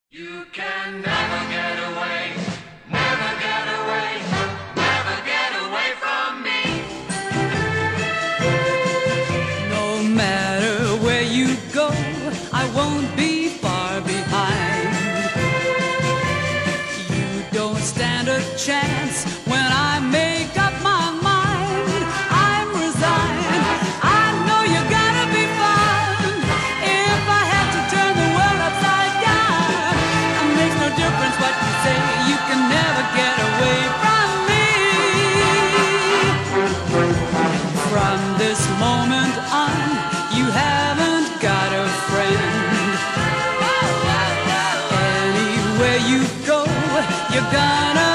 You can never get away, never get away, never get away from me. No matter where you go, I won't be far behind. You don't stand a chance when I make up my mind. I'm resigned. I know you gotta be fine. If I had to turn the world upside down, it makes no difference what you say. You can never get away from me. From this moment on, you haven't got a friend. Anywhere you go, you're gonna